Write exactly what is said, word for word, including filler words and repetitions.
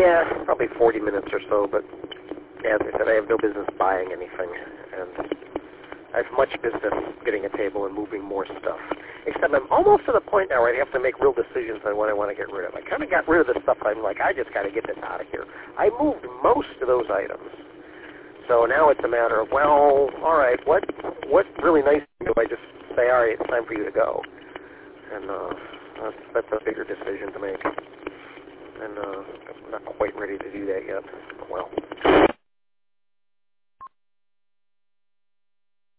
Yeah, probably forty minutes or so, but as I said, I have no business buying anything, and I have much business getting a table and moving more stuff. Except I'm almost to the point now where I have to make real decisions on what I want to get rid of. I kind of got rid of the stuff I'm like, I just got to get this out of here. I moved most of those items. So now it's a matter of, well, all right, what what really nice do I just say, all right, it's time for you to go? And uh, that's, that's a bigger decision to make. And uh, I'm not quite ready to do that yet. Well.